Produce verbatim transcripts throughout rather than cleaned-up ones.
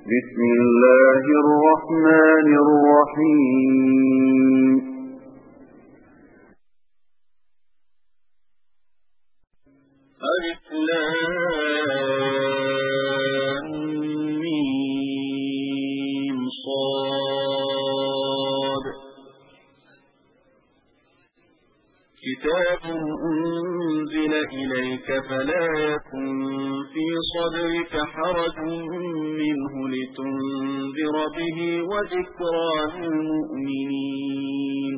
بسم الله الرحمن الرحيم ألف لام ميم صاد كتاب أنزل إليك فلا يكن في صدرك حرج منه لتنذر به وذكرى للمؤمنين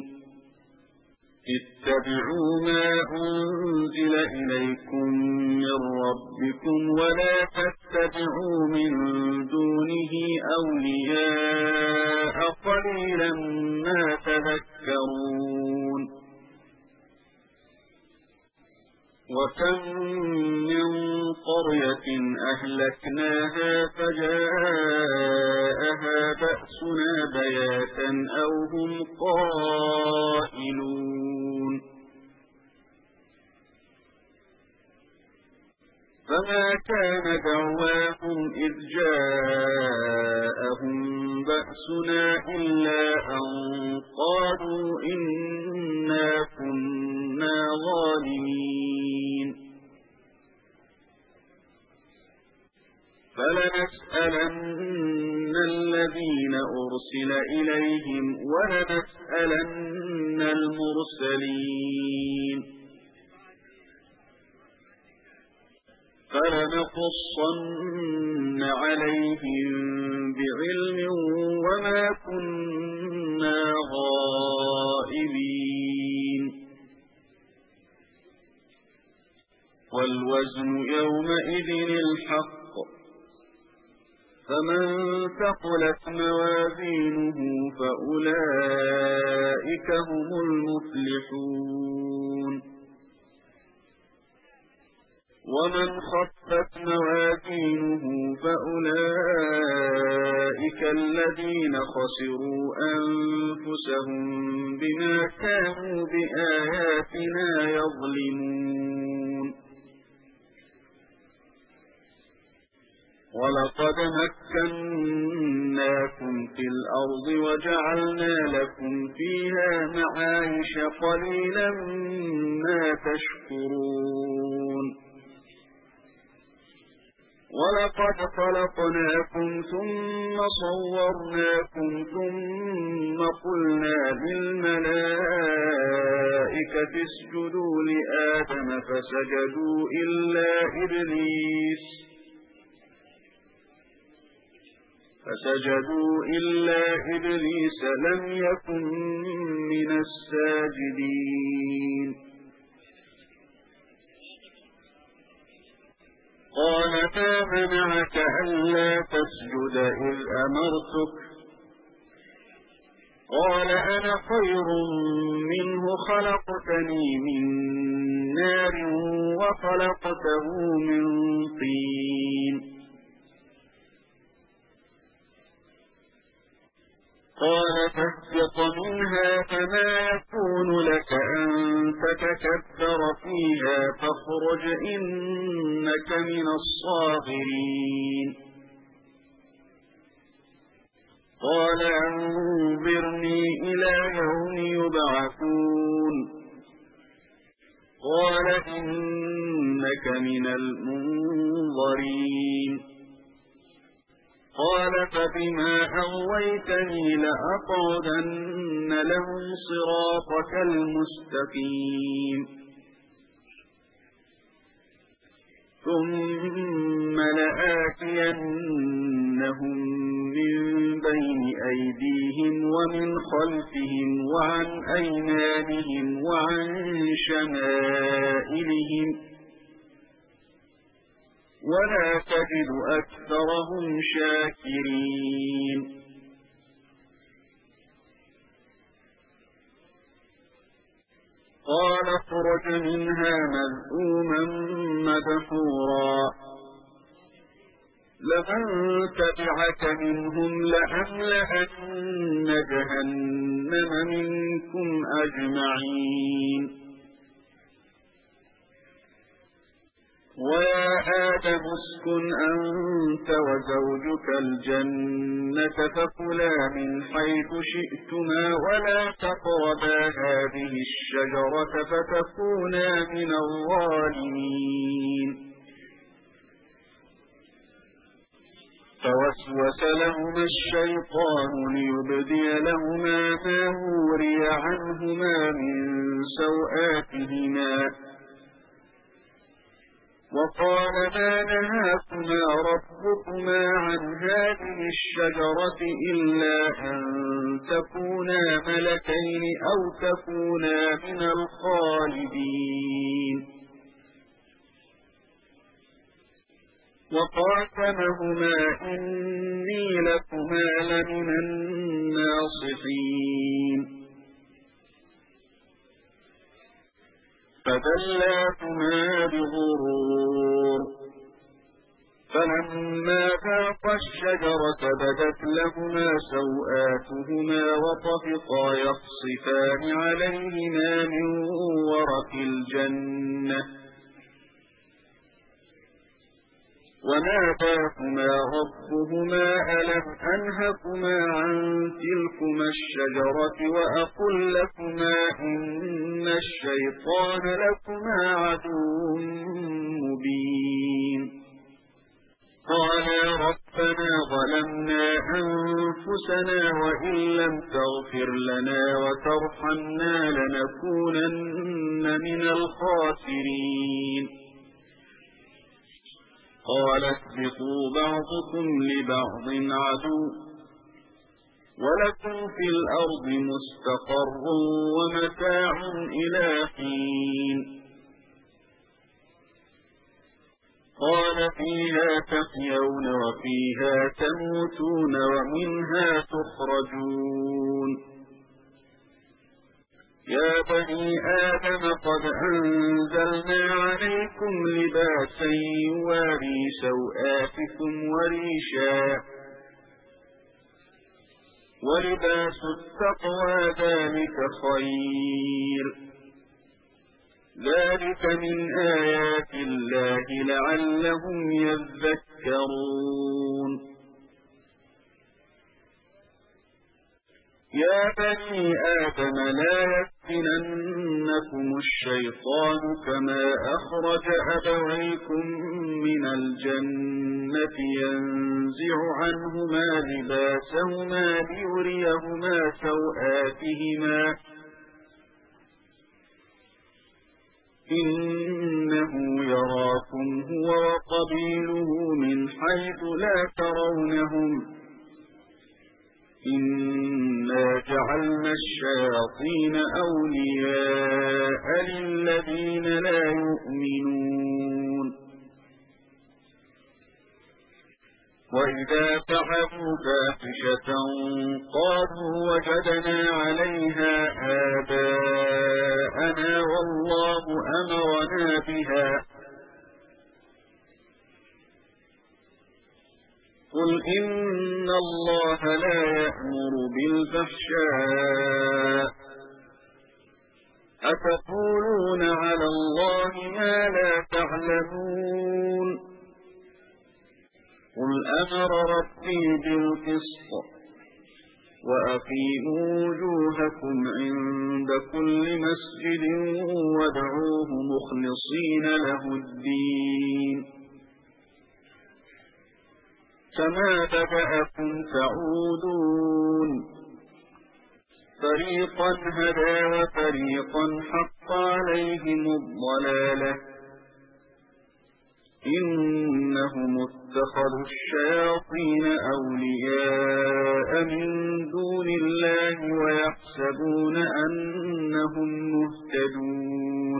اتبعوا ما أنزل إليكم من ربكم ولا تتبعوا من دونه أولياء قليلا ما تذكرون وكم من قرية أهلكناها فجاءها بأسنا بياتا أو هم قائلون فما كان دعواهم إذ جاءهم بأسنا إلا أن قالوا إنا كنا ظالمين فلنسألن الذين أرسل إليهم ولنسألن المرسلين فلنقصن عليهم بعلم وما كنا غائبين والوزن يومئذ الحق فمن ثقلت موازينه فأولئك هم المفلحون ومن خفت موازينه فأولئك الذين خسروا أنفسهم بما كانوا بآياتنا يظلمون ولقد مكناكم في الأرض وجعلنا لكم فيها معايش قليلا ما تشكرون ولقد خلقناكم ثم صورناكم ثم قلنا للملائكة اسجدوا لآدم فسجدوا إلا إبليس فسجدوا إلا إبليس لم يكن من الساجدين قال ما منعك ألا تسجد إذ أمرتك قال أنا خير منه خلقتني من نار وخلقته من طين قال فاهبط منها فما يكون لك أن تتكبر فيها فاخرج إنك من الصاغرين قال أنظرني إلى يوم يبعثون قال إنك من المنظرين قال فبما أغويتني لأقعدن لهم صراطك المستقيم ثم لآتينهم من بين أيديهم ومن خلفهم وعن أيمانهم وعن شمائلهم ولا تجد أكثرهم شاكرين قال اخرج منها مذءوما مدحورا لمن تبعك منهم لأملأن جهنم منكم أجمعين ويا آدم اسكن أنت وزوجك الجنة فكلا من حيث شئتما ولا تقربا هذه الشجرة فتكونا من الظالمين. فوسوس لهما الشيطان ليبدي لهما ما وري عنهما من سوآتهما وقال ما نهاكما ربكما عن هذه الشجرة إلا أن تكونا ملكين أو تكونا من الخالدين. وقاسمهما إني لكما لمن الناصحين. فدلاهما بغرور فلما ذاقا الشجرة بدت لهما سوآتهما وطفقا يخصفان عليهما من ورق الجنة وناداهما ربهما ألم أنهكما عن تلكما الشجرة وأقل لكما إن الشيطان لكما عدو مبين. قالا ربنا ظلمنا أنفسنا وإن لم تغفر لنا وترحمنا لنكونن من الخاسرين. قال اهبطوا بعضكم لبعض عدو ولكم في الأرض مستقر ومتاع إلى حين. قال فيها تحيون وفيها تموتون ومنها تخرجون. يا بني آدم قد أنزلنا عليكم لباسا يواري سوآتكم وريشا ولباس التقوى ذلك خير ذلك من آيات الله لعلهم يذكرون. يا بني آدم لا يفتننكم الشيطان كما أخرج أبويكم من الجنة ينزع عنهما لباسهما ليريهما سوآتهما إنه يراكم هو وقبيله من حيث لا ترونهم إنا جعلنا الشياطين أولياء للذين لا يؤمنون. وإذا فعلوا فاحشة قالوا وجدنا عليها آباءنا والله أمرنا بها قل إن الله لا يأمر بالفحشاء أتقولون على الله ما لا تعلمون. قل أمر ربي بالقسط وأقيموا وجوهكم عند كل مسجد وادعوه مخلصين له الدين كما بدأكم تعودون فريقا هدى وفريقا حق عليهم الضلالة إنهم اتخذوا الشياطين أولياء من دون الله ويحسبون أنهم مهتدون.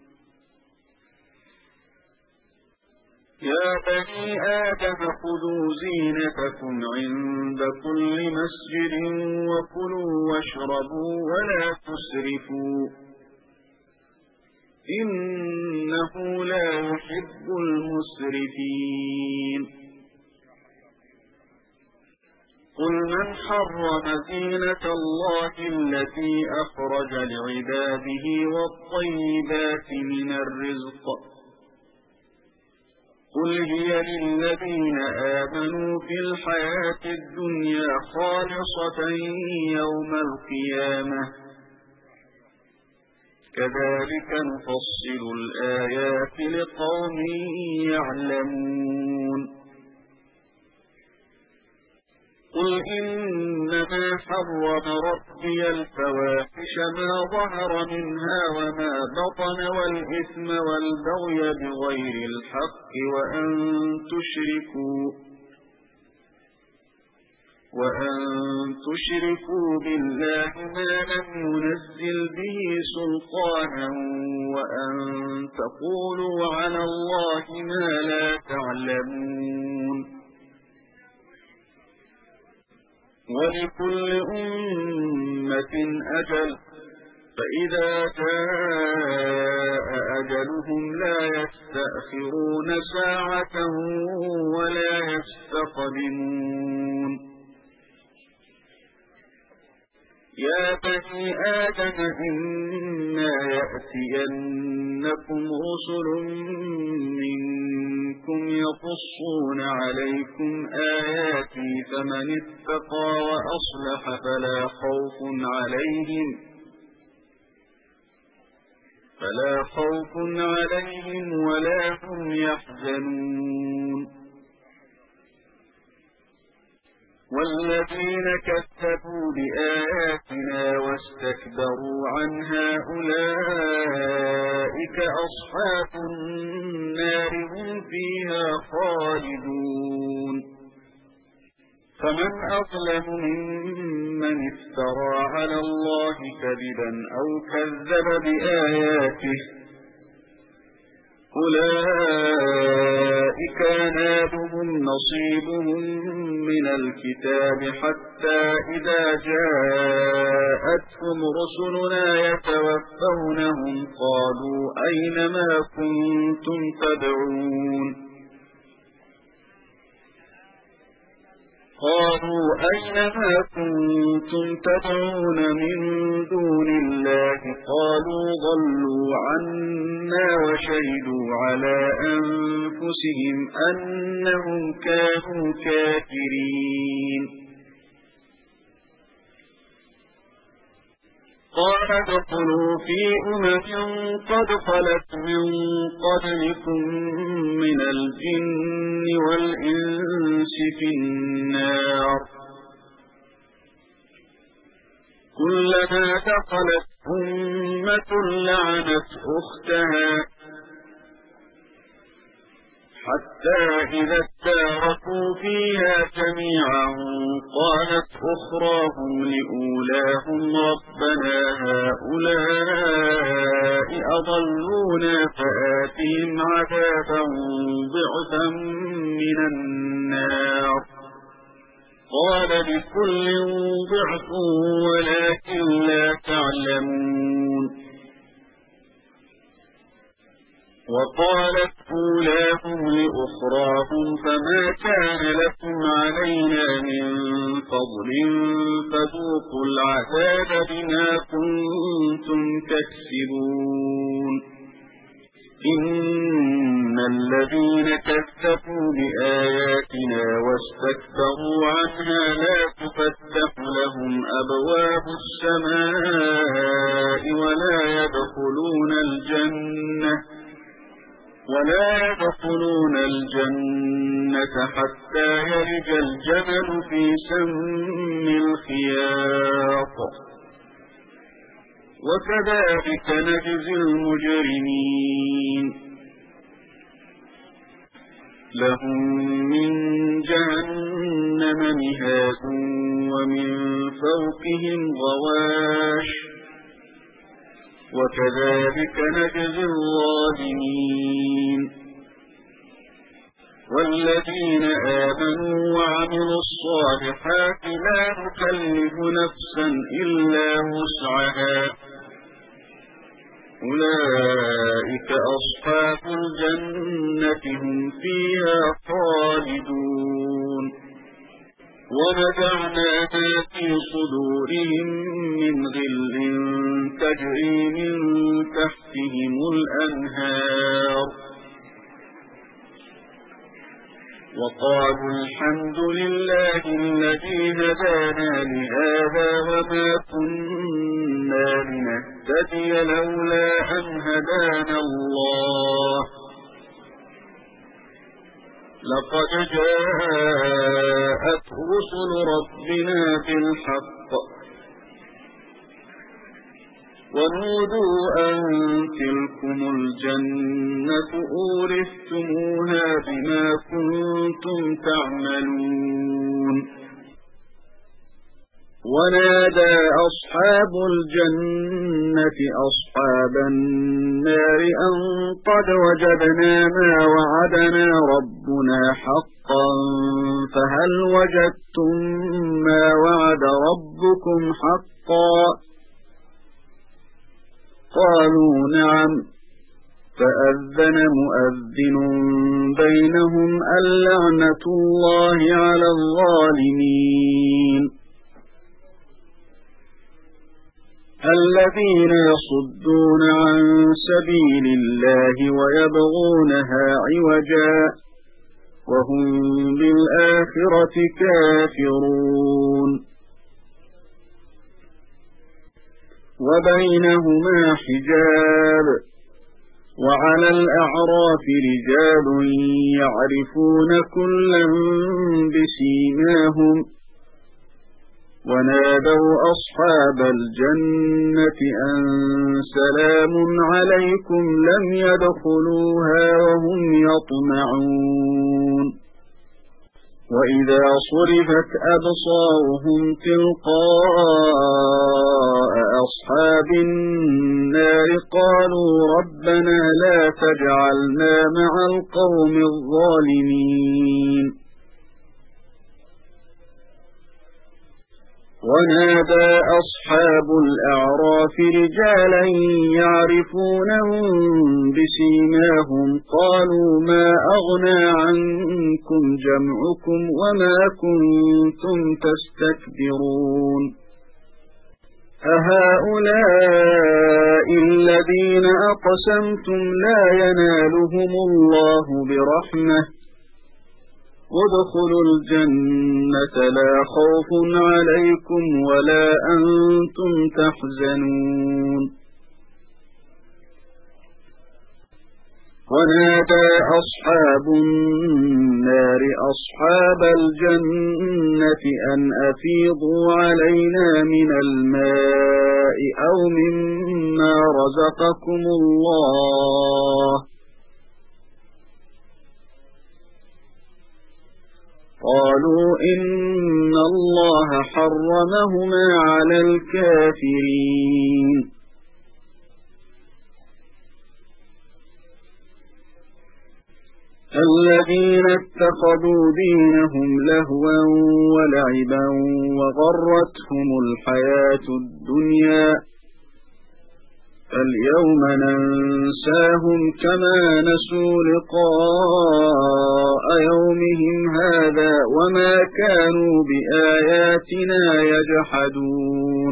يا بني آدم خذوا زينتكم عند كل مسجد وكلوا واشربوا ولا تسرفوا إنه لا يحب المسرفين. قل من حرم زينة الله التي أخرج لعباده والطيبات من الرزق قل هي للذين آمنوا في الحياة الدنيا خالصة يوم القيامة كذلك نفصل الآيات لقوم يعلمون قل إنما حرم ربي الفواحش ما ظهر منها وما بطن والإثم والبغي بغير الحق وأن تشركوا وأن تشركوا بالله ما لم ينزل به سلطانا وأن تقولوا على الله ما لا تعلمون ولكل أمة أجل فإذا جاء أجلهم لا يستأخرون ساعة ولا يستقدمون يا بني آدم إما يأتينكم رسل منكم يقصون عليكم آياتي فمن اتقى وأصلح فلا خوف عليهم فلا خوف عليهم ولا هم يحزنون والذين كذبوا بآياتنا واستكبروا عنها أولئك أصحاب النار هم فيها خالدون فمن أظلم ممن افترى على الله كذبا أو كذب بآياته أولئك ينالهم نصيبهم من الكتاب حتى إذا جاءتهم رسلنا يتوفونهم قالوا أين ما كنتم تدعون قالوا أين ما كنتم تدعون من دون الله قالوا ضلوا عنا وشهدوا على أنفسهم أنهم كانوا كافرين قال ادخلوا في أمم قد خلت من قبلكم من الجن والإنس في النار كلما دخلت أمة لعنت أختها حتى إذا اداركوا فيها جميعا قالت أخراهم لأولاهم ربنا هؤلاء أضلونا فآتهم عذابا ضعفا من النار قال لكل ضعف ولكن لا تعلمون وقالت أولاهم لأخراهم فما كان لكم علينا من فضل فذوقوا العذاب بما كنتم تكسبون إن الذين كذبوا بآياتنا واستكبروا عنها لا تفتح لهم أبواب السماء ولا يدخلون الجنة ولا يدخلون الجنة حتى يلج الجمل في سم الخياط وكذلك نجزي المجرمين لهم من جهنم مهاد ومن فوقهم غواش وكذلك نجزي الظالمين والذين آمنوا وعملوا الصالحات لا نكلف نفسا إلا وسعها أولئك أصحاب الجنة هم فيها خالدون ونزعنا ما في صدورهم من غل تجري من تحتهم الأنهار وقالوا الحمد لله الذي هدانا لهذا وما كنا لنهتدي لولا أن هدانا الله لقد جاءت رسل ربنا بالحق ونودوا أن تلكم الجنة أورثتموها بما كنتم تعملون ونادى أصحاب الجنة أصحاب النار أن قد وجدنا ما وعدنا ربنا حقا فهل وجدتم ما وعد ربكم حقا قالوا نعم فأذن مؤذن بينهم اللعنة الله على الظالمين الذين يصدون عن سبيل الله ويبغونها عوجا وهم بالآخرة كافرون وبينهما حجاب وعلى الأعراف رجال يعرفون كلا بسيماهم ونادوا أصحاب الجنة أن سلام عليكم لم يدخلوها وهم يطمعون وإذا صرفت أبصارهم تلقاء أصحاب النار قالوا ربنا لا تجعلنا مع القوم الظالمين ونادى أصحاب الأعراف رجالا يعرفونهم بسيماهم قالوا ما أغنى عنكم جمعكم وما كنتم تستكبرون أهؤلاء الذين أقسمتم لا ينالهم الله برحمة ادخلوا الجنة لا خوف عليكم ولا أنتم تحزنون ونادى أصحاب النار أصحاب الجنة أن أفيضوا علينا من الماء أو مما رزقكم الله قالوا إن الله حرمهما على الكافرين الذين اتخذوا دينهم لهوا ولعبا وغرتهم الحياة الدنيا اليوم ننساهم كما نسوا لقاء يومهم هذا وما كانوا بآياتنا يجحدون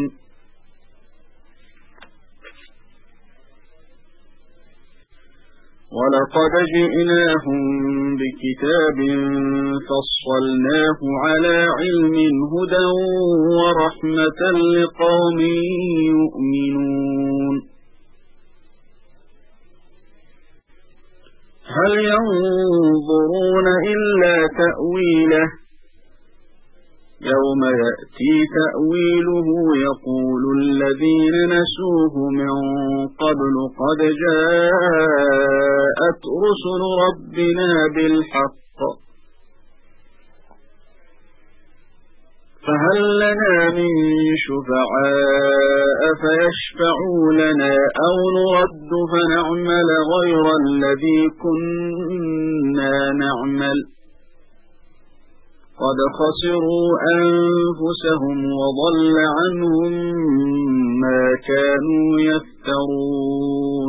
ولقد جئناهم بكتاب فصلناه على علم هدى ورحمة لقوم يؤمنون هل ينظرون إلا تأويله يوم يأتي تأويله يقول الذين نسوه من قبل قد جاءت رسل ربنا بالحق فهل لنا من شفعاء فيشفعوا لنا أو نرد فنعمل غير الذي كنا نعمل قد خسروا أنفسهم وضل عنهم ما كانوا يفترون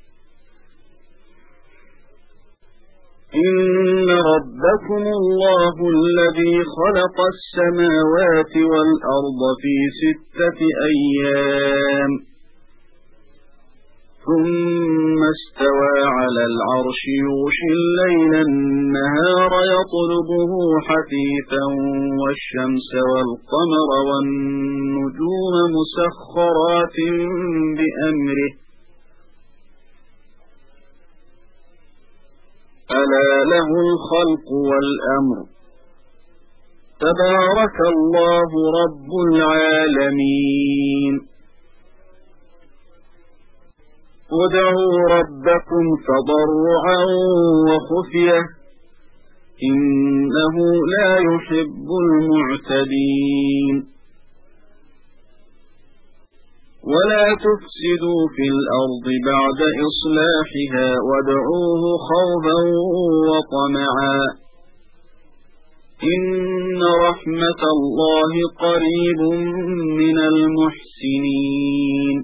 إن ربكم الله الذي خلق السماوات والأرض في ستة أيام ثم استوى على العرش يغشي الليل النهار يطلبه حثيثا والشمس والقمر والنجوم مسخرات بأمره ألا له الخلق والأمر تبارك الله رب العالمين ادعوا ربكم تضرعا وخفية إنه لا يحب المعتدين ولا تفسدوا في الأرض بعد إصلاحها وادعوه خوفا وطمعا إن رحمة الله قريب من المحسنين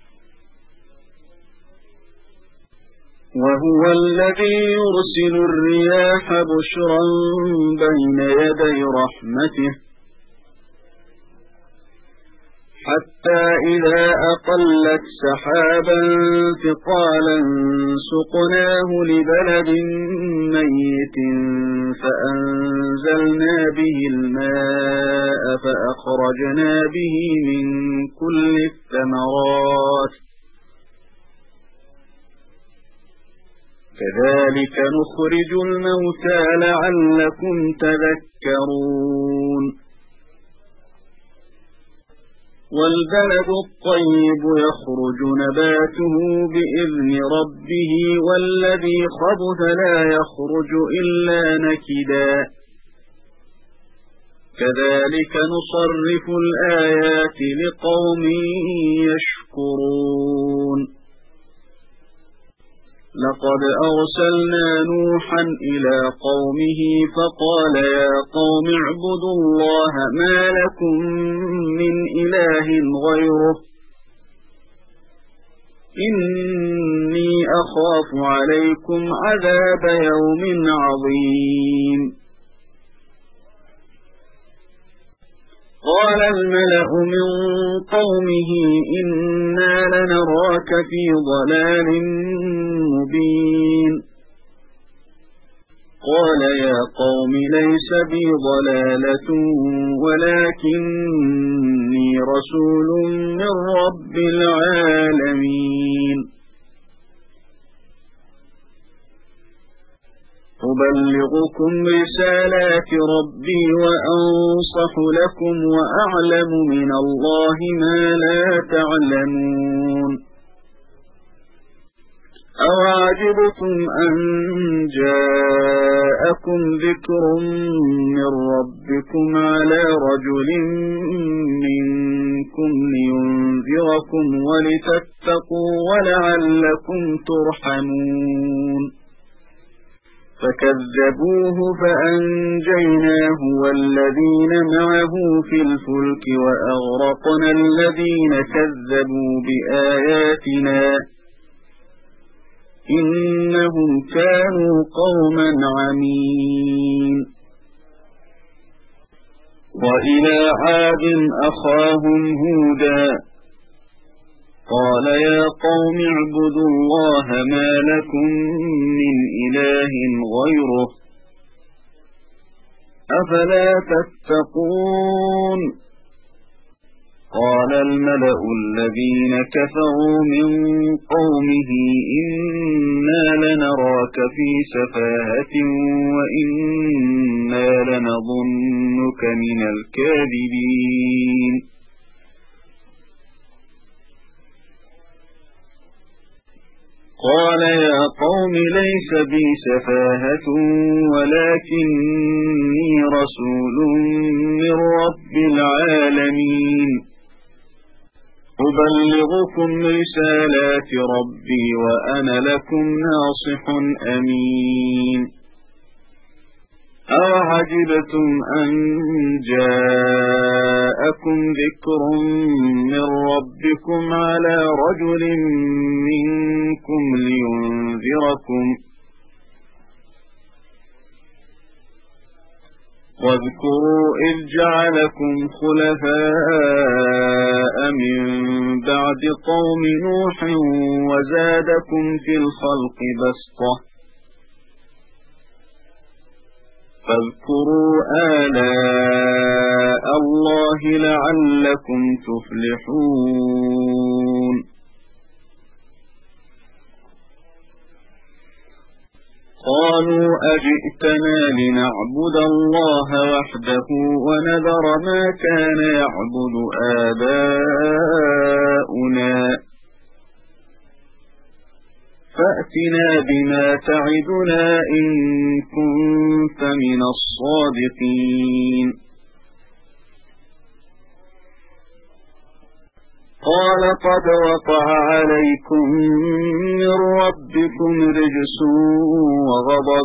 وهو الذي يرسل الرياح بشرا بين يدي رحمته حتى إذا أقلت سحابا ثقالا سقناه لبلد ميت فأنزلنا به الماء فأخرجنا به من كل الثمرات كذلك نخرج الموتى لعلكم تذكرون والبلد الطيب يخرج نباته بإذن ربه والذي خبث لا يخرج إلا نكدا كذلك نصرف الآيات لقوم يشكرون لقد أرسلنا نوحا إلى قومه فقال يا قوم اعبدوا الله ما لكم من إله غيره إني أخاف عليكم عذاب يوم عظيم قال الملأ من قومه إنا لنراك في ضلال مبين قال يا قوم ليس بي ضلالة ولكني رسول من رب العالمين أبلغكم رسالات ربي وأنصح لكم وأعلم من الله ما لا تعلمون أوعجبتم أن جاءكم ذكر من ربكم على رجل منكم لينذركم ولتتقوا ولعلكم ترحمون فكذبوه فأنجيناه والذين معه في الفلك وأغرقنا الذين كذبوا بآياتنا إنهم كانوا قوما عمين وإلى عاد أخاهم هودا قال يا قوم اعبدوا الله ما لكم من إله غيره أفلا تتقون قال الملأ الذين كفروا من قومه إنا لنراك في سفاهة وإنا لنظنك من الكاذبين قال يا قوم ليس بي سفاهة ولكني رسول من رب العالمين أبلغكم رسالات ربي وأنا لكم ناصح أمين أوعجبتم أن جاءكم ذكر من ربكم على رجل منكم لينذركم واذكروا إذ جعلكم خلفاء من بعد قوم نوح وزادكم في الخلق بسطة فاذكروا آلاء الله لعلكم تفلحون قالوا أجئتنا لنعبد الله وحده ونذر ما كان يعبد آباؤنا فأتنا بما تعدنا إن كنت من الصادقين قال قد وقع عليكم من ربكم رجس وغضب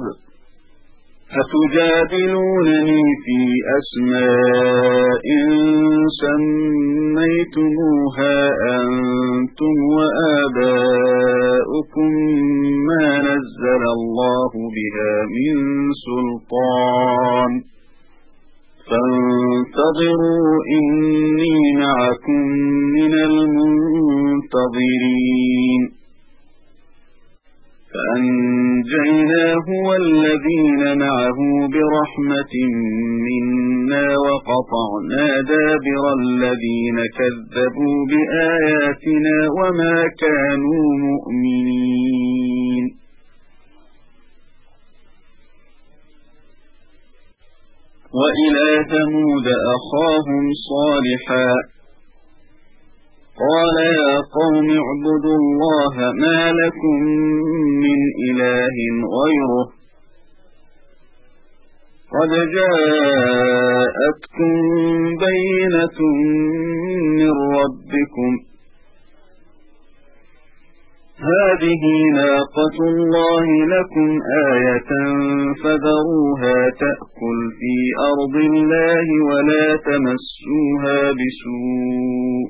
أتجادلونني في أسماء سميتموها أنتم وآباؤكم ما نزل الله بها من سلطان فانتظروا إني معكم من المنتظرين فأنجيناه والذين معه برحمة منا وقطعنا دابر الذين كذبوا بآياتنا وما كانوا مؤمنين وإلى ثمود أخاهم صالحا قال يا قوم اعبدوا الله ما لكم من إله غيره قد جاءتكم بينة من ربكم هذه ناقة الله لكم آية فذروها تأكل في أرض الله ولا تمسوها بسوء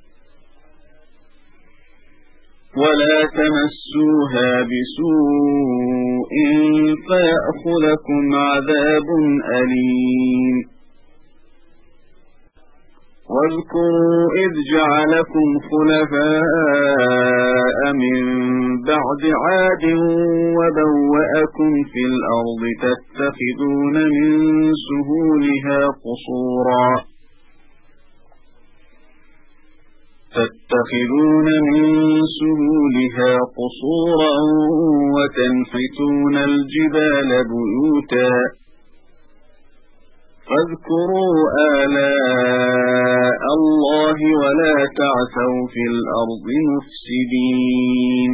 ولا تمسوها بسوء فيأخذكم عذاب أليم واذكروا إذ جعلكم خلفاء من بعد عاد وبوأكم في الأرض تتخذون من سهولها قصورا تتخذون من سهولها قصورا وتنحتون الجبال بيوتا فاذكروا آلاء الله ولا تعثوا في الأرض مفسدين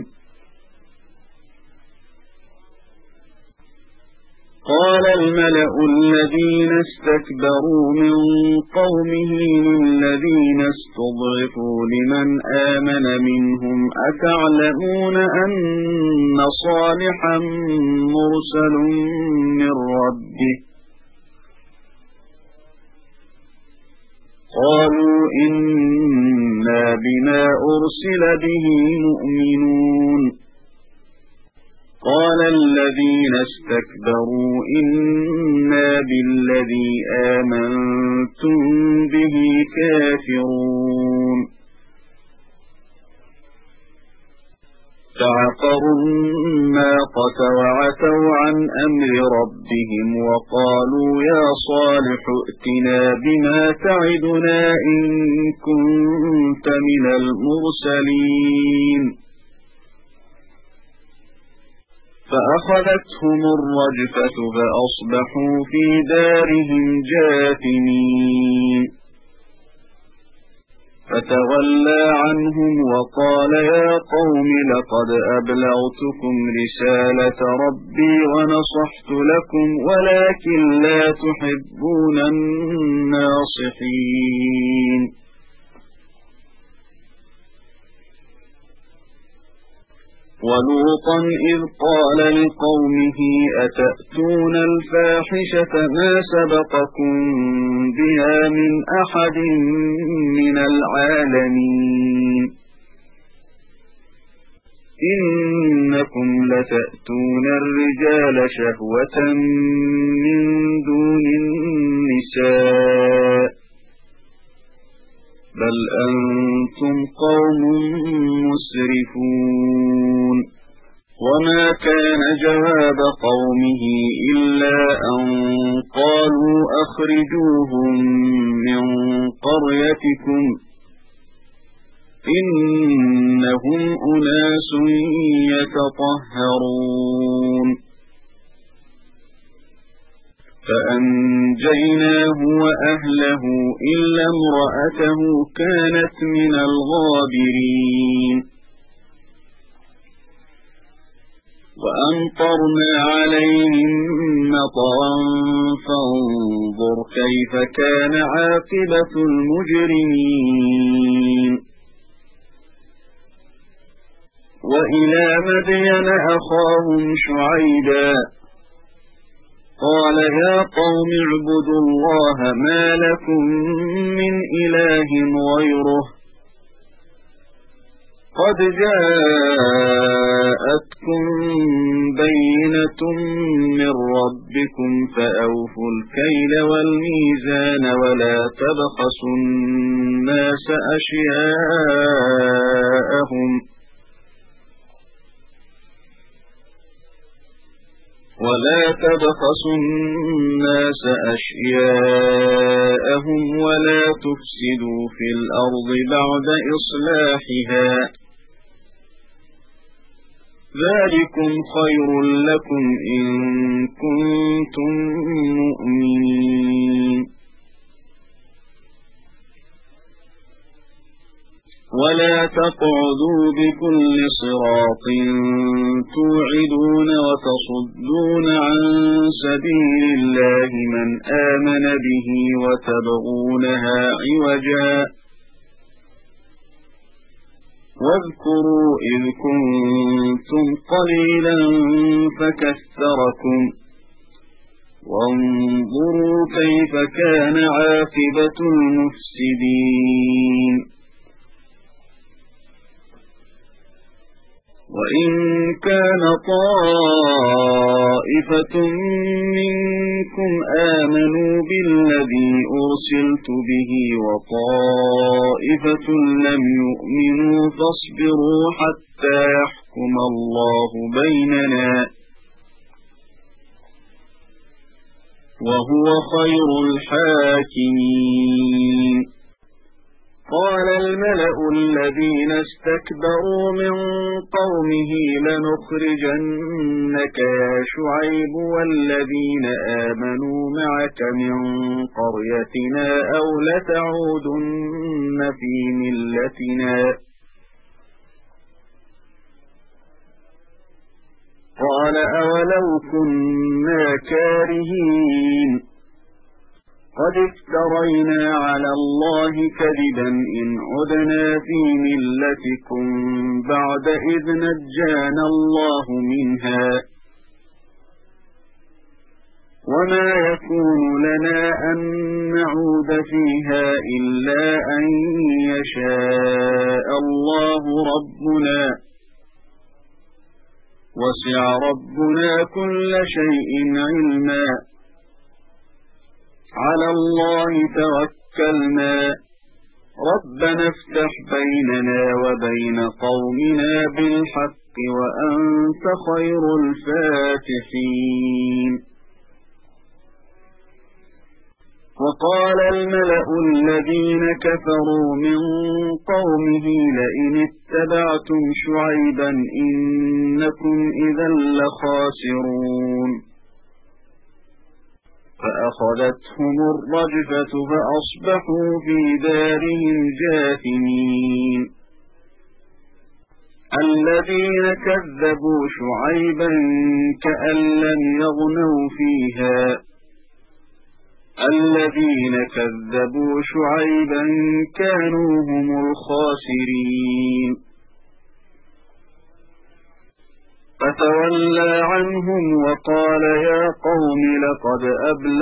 قال الملأ الذين استكبروا من قومه للذين استضعفوا لمن آمن منهم أتعلمون أن صالحا مرسل من ربه قالوا إنا بما أرسل به مؤمنون قال الذين استكبروا إنا بالذي آمنتم به كافرون فعقروا الناقة وعتوا عن أمر ربهم وقالوا يا صالح ائتنا بما تعدنا إن كنت من المرسلين فأخذتهم الرجفة فأصبحوا في دارهم جاثمين فتولى عنهم وقال يا قوم لقد أبلغتكم رسالة ربي ونصحت لكم ولكن لا تحبون الناصحين ولوطا إذ قال لقومه أتأتون الفاحشة ما سبقكم بها من أحد من العالمين إنكم لتأتون الرجال شهوة من دون النساء بل أنتم قوم مسرفون. وما كان جواب قومه إلا أن قالوا أخرجوهم من قريتكم إنهم أناس يتطهرون. فأنجيناه وأهله إلا امرأته كانت من الغابرين. وأمطرنا عليهم مطرا فانظر كيف كان عاقبة المجرمين. وإلى مدين أخاهم شعيبا قال يا قوم اعبدوا الله ما لكم من إله غيره قد جاءتكم بينة من ربكم فأوفوا الكيل والميزان ولا تبخسوا الناس أشياءهم ولا تبخسوا الناس أشياءهم ولا تفسدوا في الأرض بعد إصلاحها ذلكم خير لكم إن كنتم مؤمنين. ولا تقعدوا بكل صراط توعدون وتصدون عن سبيل الله من آمن به وتبغونها عوجا واذكروا إذ كنتم قليلا فكثركم وانظروا كيف كان عاقبة المفسدين. وإن كان طائفة منكم آمنوا بالذي أرسلت به وطائفة لم يؤمنوا فاصبروا حتى يحكم الله بيننا وهو خير الحاكمين. قال الملأ الذين استكبروا من قومه لنخرجنك يا شعيب والذين آمنوا معك من قريتنا أو لتعودن في ملتنا قال أولو كنا كارهين قد افترينا على الله كذبا إن عدنا في ملتكم بعد إذ نجانا الله منها وما يكون لنا أن نعود فيها إلا أن يشاء الله ربنا وسع ربنا كل شيء علما على الله توكلنا ربنا افتح بيننا وبين قومنا بالحق وأنت خير الفاتحين. وقال الملأ الذين كفروا من قومه لئن اتبعتم شعيبا إنكم إذا لخاسرون فأخذتهم الرجفة فأصبحوا في دارهم جاثمين. الذين كذبوا شعيبا كأن لم يغنوا فيها الذين كذبوا شعيبا كانوا هم الخاسرين. فتولى عنهم وقال يا قوم لقد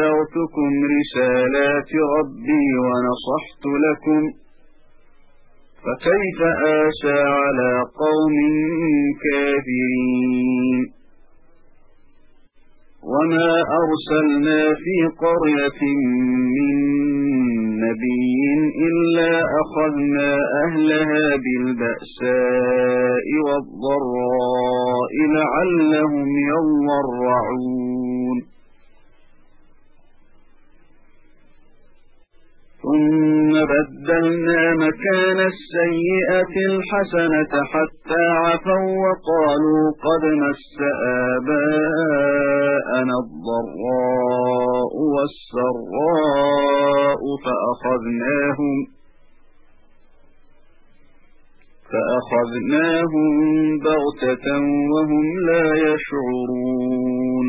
أبلغتكم رسالات ربي ونصحت لكم فكيف آسى على قوم كافرين وما أرسلنا في قرية من نبي إلا أخذنا أهلها بالبأساء والضراء لعلهم يضرعون ثم بدلنا مكان السيئة الحسنة حتى عفوا وقالوا قد مس آباءنا الضراء والسراء فأخذناهم فأخذناهم بغتة وهم لا يشعرون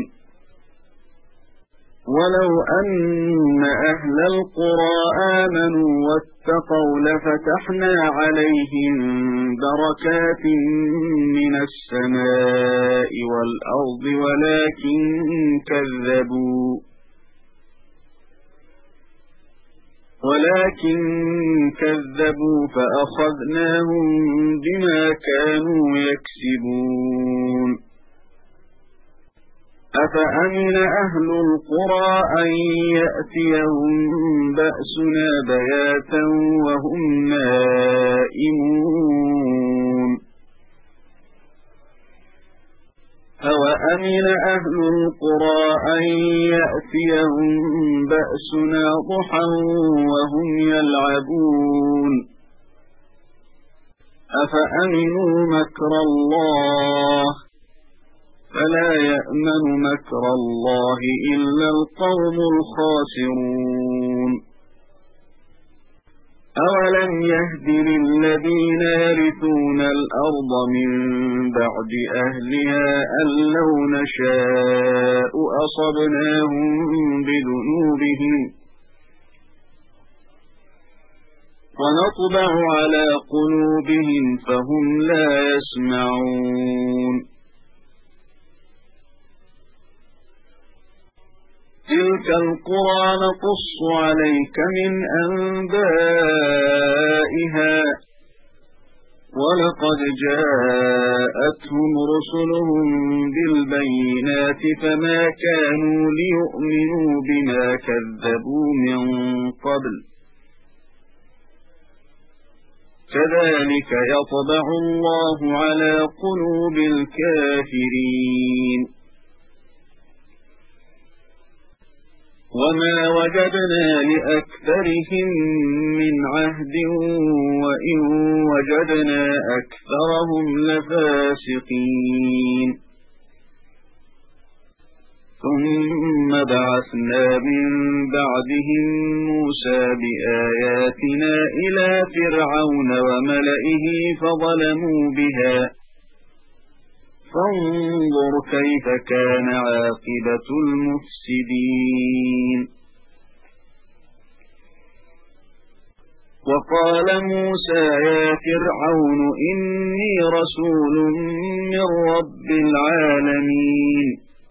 ولو أن أهل القرى آمنوا واتقوا لفتحنا عليهم بركات من السماء والأرض ولكن كذبوا ولكن كذبوا فأخذناهم بما كانوا يكسبون أفأمن أهل القرى أن يأتيهم بأسنا بياتا وهم نائمون أوأمن أهل القرى أن يأتيهم بأسنا ضحى وهم يلعبون أفأمنوا مكر الله فلا يأمن مكر الله إلا القوم الخاسرون أولم يهد للذين يرثون الأرض من بعد أهلها أن لو نشاء أصبناهم بذنوبهم ونطبع على قلوبهم فهم لا يسمعون تلك القرى نقص عليك من أنبائها ولقد جاءتهم رسلهم بالبينات فما كانوا ليؤمنوا بما كذبوا من قبل كذلك يطبع الله على قلوب الكافرين وما وجدنا لأكثرهم من عهد وإن وجدنا أكثرهم لفاسقين ثم بعثنا من بعدهم موسى بآياتنا إلى فرعون وملئه فظلموا بها فانظر كيف كان عاقبة المفسدين وقال موسى يا فرعون إني رسول من رب العالمين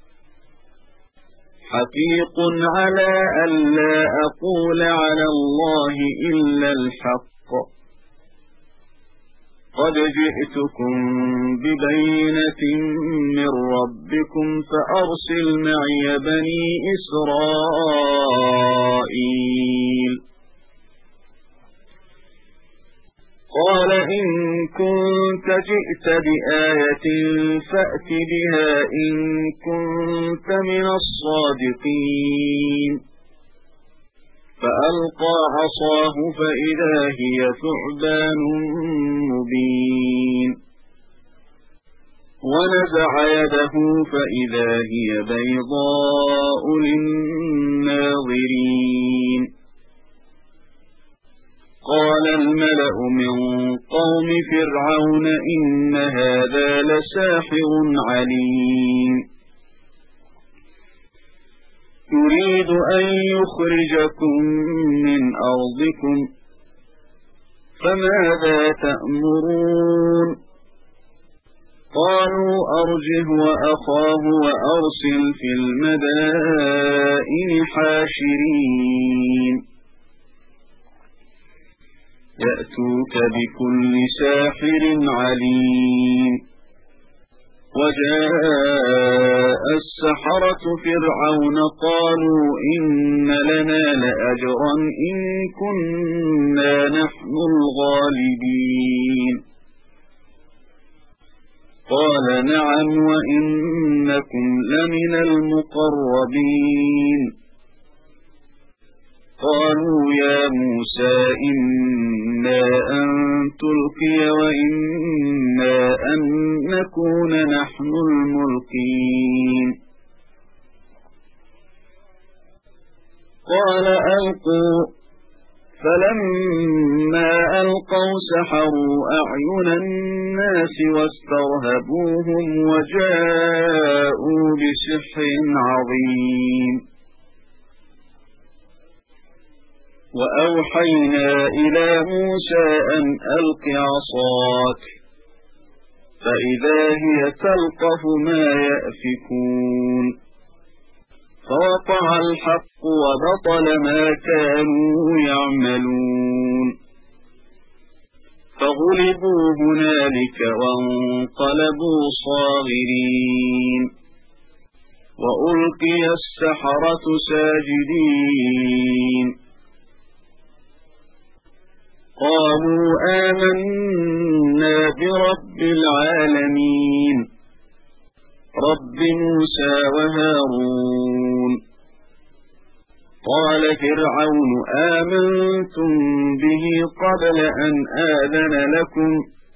حقيق على ألا أقول على الله إلا الحق قد جئتكم ببينة من ربكم فأرسل معي بني إسرائيل قال إن كنت جئت بآية فأت بها إن كنت من الصادقين فألقى عصاه فإذا هي ثعبان مبين ونزع يده فإذا هي بيضاء للناظرين قال الملأ من قوم فرعون إن هذا لساحر عليم يريد أن يخرجكم من أرضكم فماذا تأمرون قالوا أرجه وأخاه وأرسل في المدائن حاشرين يأتوك يأتوك بكل ساحر عليم. وجاء السحرة فرعون قالوا إن لنا لأجرا إن كنا نحن الغالبين. قال نعم وإنكم لمن المقربين. قالوا يا موسى إنا أن تلقي وإنا أن نكون نحن الملقين. قال ألقوا. فلما ألقوا سحروا أعين الناس واسترهبوهم وجاءوا بسحر عظيم. وأوحينا إلى موسى أن ألق عصاك فإذا هي تلقف ما يأفكون. فوقع الحق وبطل ما كانوا يعملون. فغلبوا هنالك وانقلبوا صاغرين. وألقي السحرة ساجدين. قالوا آمنا برب العالمين رب موسى وهارون. قال فرعون آمنتم به قبل أن آذن لكم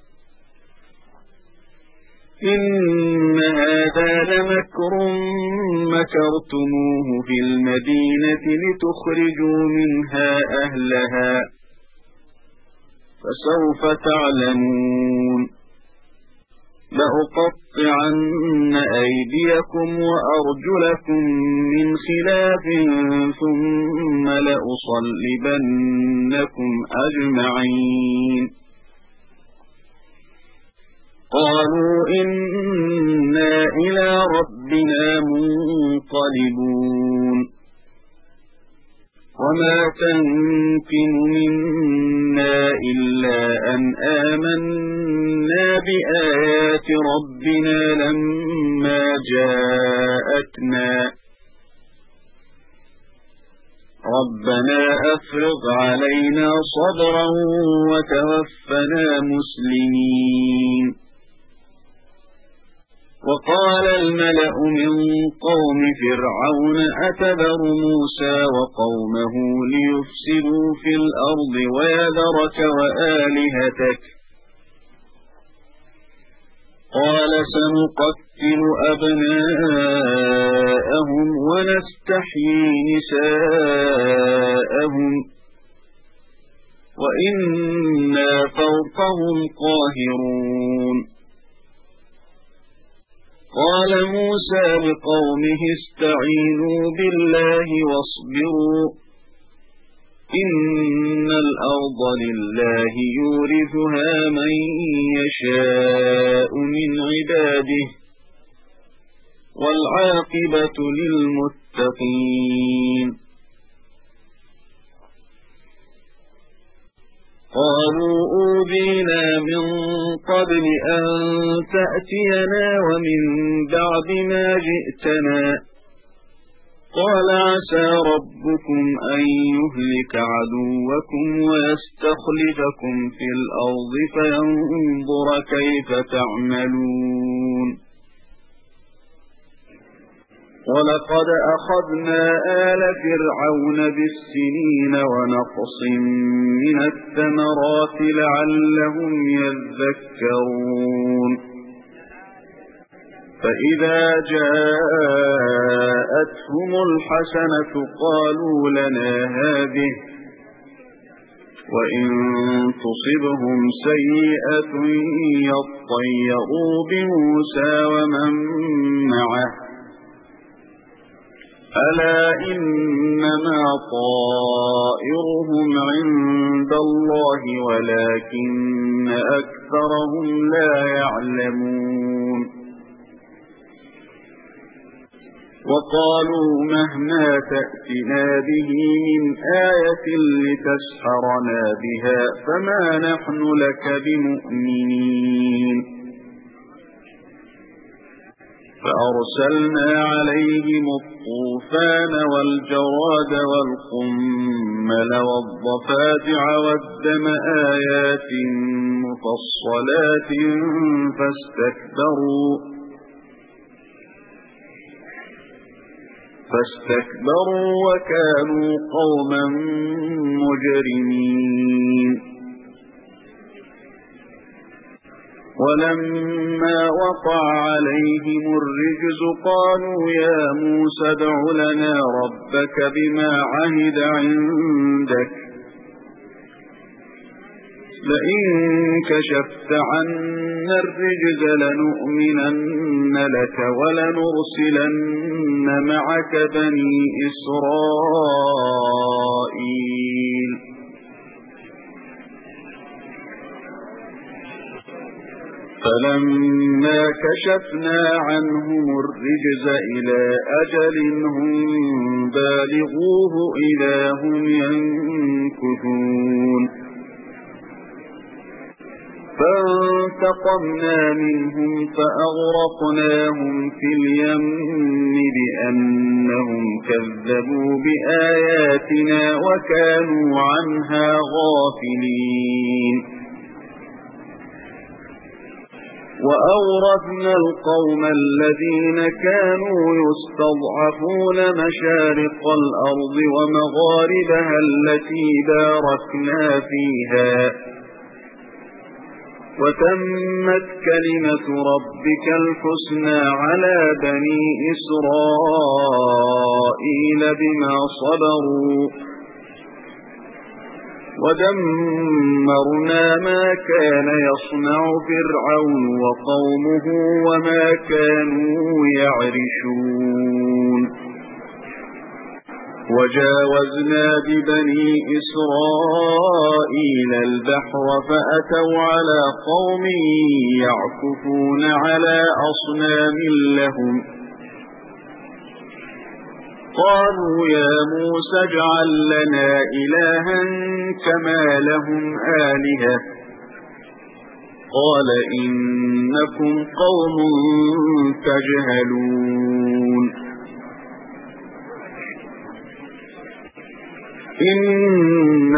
إن هذا لمكر مكرتموه في المدينة لتخرجوا منها أهلها فسوف تعلمون. لأقطعن أيديكم وأرجلكم من خلاف ثم لأصلبنكم أجمعين. قالوا إنا إلى ربنا منقلبون. وما تنقم منا إلا أن آمنا بآيات ربنا لما جاءتنا ربنا أفرغ علينا صبرا وتوفنا مسلمين. وقال الملأ من قوم فرعون أتذر موسى وقومه ليفسدوا في الأرض ويذرك وآلهتك قال سنقتل أبناءهم ونستحيي نساءهم وإنا فوقهم قاهرون. قال موسى لقومه استعينوا بالله واصبروا إن الأرض لله يورثها من يشاء من عباده والعاقبة للمتقين. قالوا أوذينا من قبل أن تأتينا ومن بعد ما جئتنا قال عسى ربكم أن يهلك عدوكم ويستخلفكم في الأرض فينظر كيف تعملون. ولقد أخذنا آل فرعون بالسنين ونقص من الثمرات لعلهم يذكرون. فإذا جاءتهم الحسنة قالوا لنا هذه وإن تصبهم سيئة يطيروا بموسى ومن معه ألا إنما طائرهم عند الله ولكن أكثرهم لا يعلمون. وقالوا مهما تأتنا به من آية لتسحرنا بها فما نحن لك بمؤمنين فأرسلنا عليهم الطوفان والجراد والقمل والضفادع والدم آيات مفصلات فاستكبروا فاستكبروا وكانوا قوما مجرمين ولما وقع عليهم الرجز قالوا يا موسى ادع لنا ربك بما عهد عندك لئن كشفت عنا الرجز لنؤمنن لك ولنرسلن معك بني إسرائيل فلما كشفنا عنهم الرجز إلى أجل هم بالغوه إذا هم ينكثون فانتقمنا منهم فأغرقناهم في اليم بأنهم كذبوا بآياتنا وكانوا عنها غافلين وأورثنا القوم الذين كانوا يستضعفون مشارق الأرض ومغاربها التي باركنا فيها وتمت كلمة ربك الحسنى على بني إسرائيل بما صبروا ودمرنا ما كان يصنع فرعون وقومه وما كانوا يعرشون وجاوزنا ببني إسرائيل البحر فأتوا على قوم يعكفون على أصنام لهم قالوا يا موسى اجعل لنا إلها كما لهم آلهة قال إنكم قوم تجهلون إن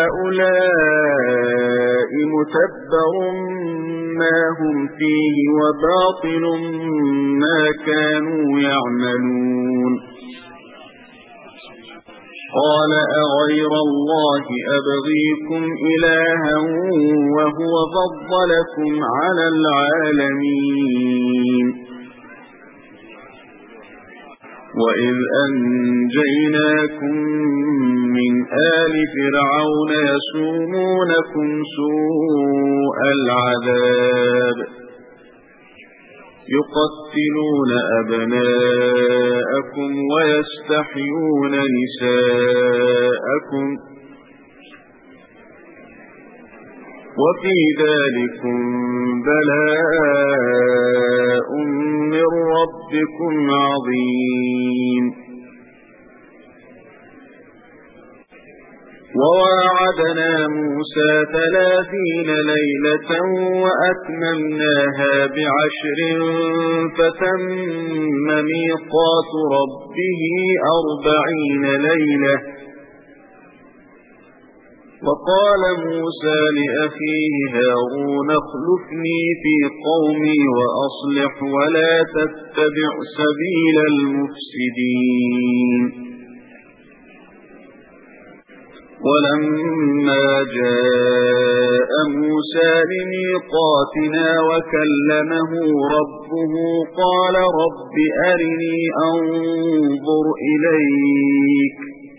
هؤلاء متبر ما هم فيه وباطل ما كانوا يعملون قال أغير الله أبغيكم إلها وهو فضلكم على العالمين وإذ أنجيناكم من آل فرعون يسومونكم سوء العذاب يقتلون أبناءكم ويستحيون نساءكم وفي ذلكم بلاء من ربكم عظيم وواعدنا موسى ثلاثين ليلة وأتممناها بعشر فتم ميقات ربه أربعين ليلة وقال موسى لأخيه هارون اخلفني في قومي وأصلح ولا تتبع سبيل المفسدين ولما جاء موسى لميقاتنا وكلمه ربه قال رب أرني أنظر إليك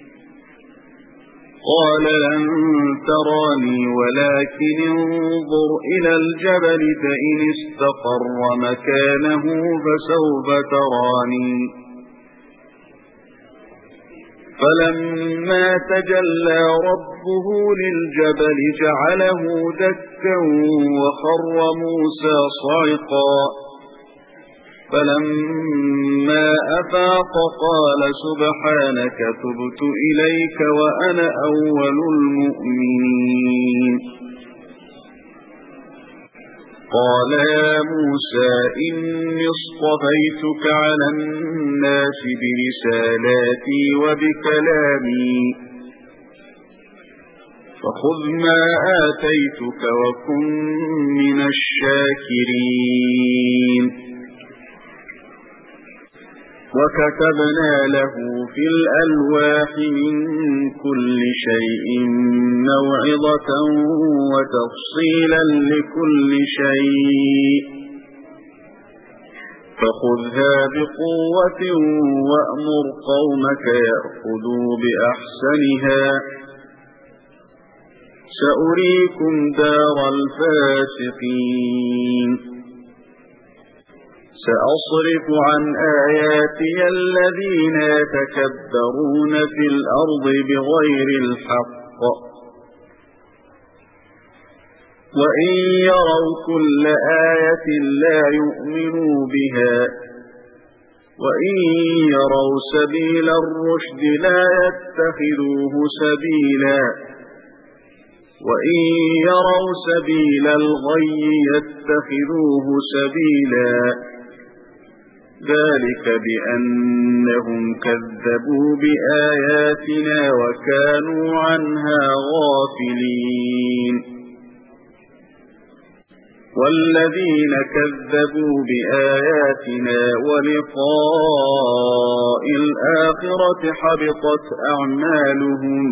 قال لن تراني ولكن انظر إلى الجبل فإن استقر مكانه فسوف تراني فلما تجلى ربه للجبل جعله دكا وخر موسى صعقا فلما أفاق قال سبحانك تبت إليك وأنا أول المؤمنين. قال يا موسى إني اصطفيتك على الناس برسالاتي وبكلامي فخذ ما آتيتك وكن من الشاكرين. وكتبنا له في الألواح من كل شيء موعظة وتفصيلا لكل شيء فخذها بقوة وأمر قومك يأخذوا بأحسنها سأريكم دار الفاسقين. سأصرف عن آياتي الذين يتكبرون في الأرض بغير الحق وإن يروا كل آية لا يؤمنوا بها وإن يروا سبيل الرشد لا يتخذوه سبيلا وإن يروا سبيل الغي يتخذوه سبيلا ذلك بأنهم كذبوا بآياتنا وكانوا عنها غافلين. والذين كذبوا بآياتنا ولقاء الآخرة حبطت أعمالهم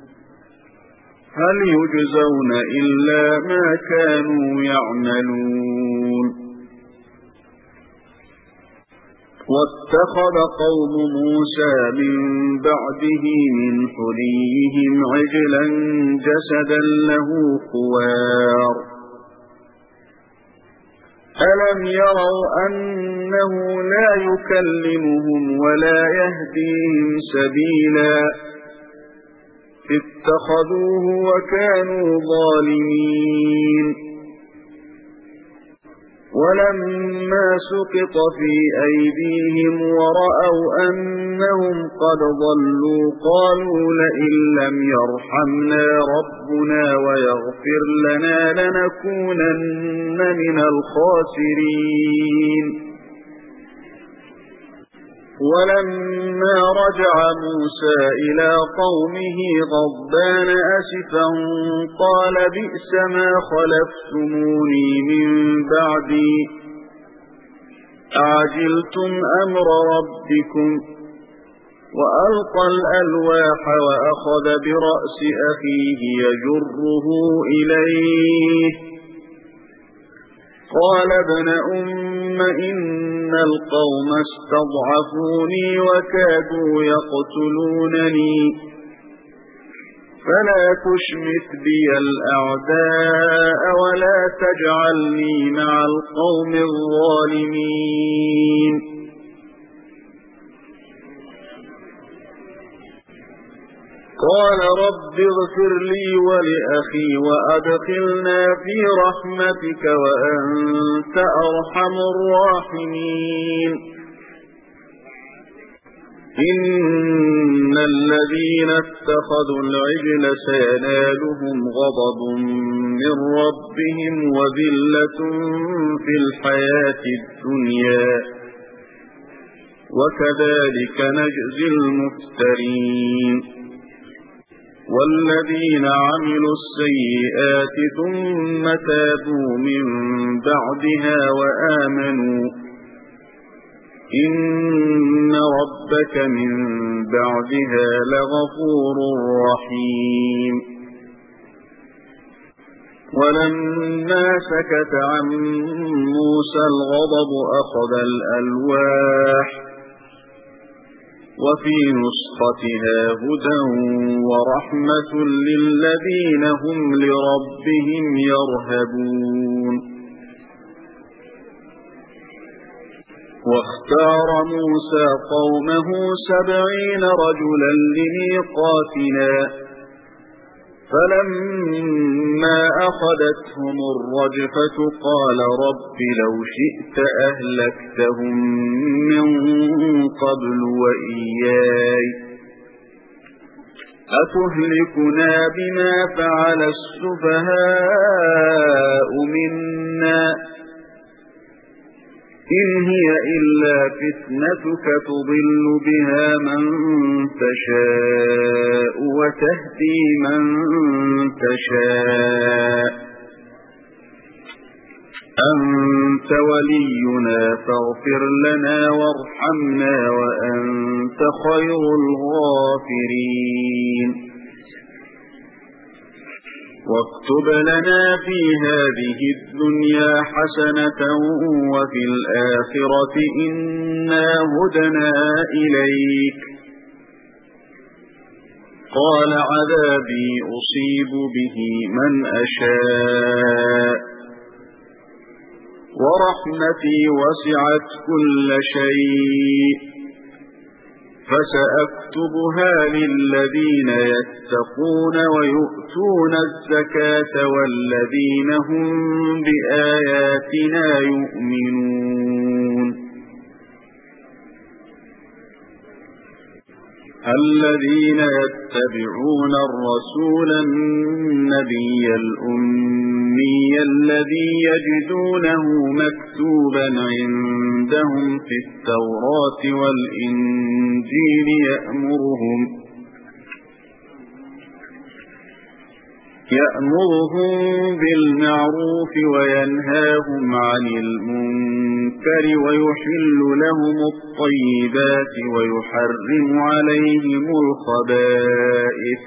هل يجزون إلا ما كانوا يعملون. واتخذ قوم موسى من بعده من حليهم عجلا جسدا له خوار ألم يروا أنه لا يكلمهم ولا يهديهم سبيلا اتخذوه وكانوا ظالمين. ولما سقط في أيديهم ورأوا أنهم قد ضلوا قالوا لئن لم يرحمنا ربنا ويغفر لنا لنكونن من الخاسرين. ولما رجع موسى إلى قومه غضبان أسفا قال بئس ما خلفتموني من بعدي أعجلتم أمر ربكم وألقى الألواح وأخذ برأس أخيه يجره إليه قال ابن أم إن القوم استضعفوني وكادوا يقتلونني فلا تشمت بي الأعداء ولا تجعلني مع القوم الظالمين. قال رب اغفر لي ولأخي وأدخلنا في رحمتك وأنت أرحم الراحمين. إن الذين اتخذوا العجل سينالهم غضب من ربهم وذلة في الحياة الدنيا وكذلك نجزي المفترين. والذين عملوا السيئات ثم تابوا من بعدها وآمنوا إن ربك من بعدها لغفور رحيم. ولما سكت عن موسى الغضب أخذ الألواح وفي نسختها هدى ورحمة للذين هم لربهم يرهبون. واختار موسى قومه سبعين رجلا لميقاتنا فلما أخذتهم الرجفة قال رب لو شئت أهلكتهم من قبل وإياي أتهلكنا بما فعل السفهاء منا إن هي إلا فتنتك تضل بها من تشاء وتهدي من تشاء أنت ولينا فاغفر لنا وارحمنا وأنت خير الغافرين واكتب لنا في هذه الدنيا حسنة وفي الآخرة إنا هدنا إليك قال عذابي أصيب به من أشاء ورحمتي وسعت كل شيء فسأكتبها للذين يتقون ويؤتون الزكاة والذين هم بآياتنا يؤمنون الذين يتبعون الرسول النبي الأمي الذي يجدونه مكتوبا عندهم في التوراة والإنجيل يأمرهم يأمرهم بالمعروف وينهاهم عن المنكر ويحل لهم الطيبات ويحرم عليهم الخبائث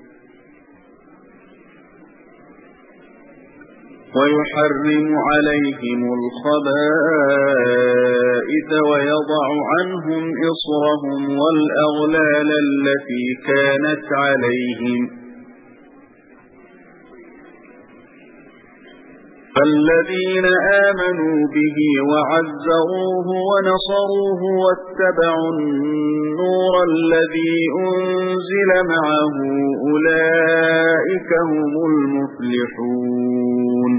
ويحرم عليهم الخبائث ويضع عنهم إصرهم والأغلال التي كانت عليهم فالذين آمنوا به وعزروه ونصروه واتبعوا النور الذي أنزل معه أولئك هم المفلحون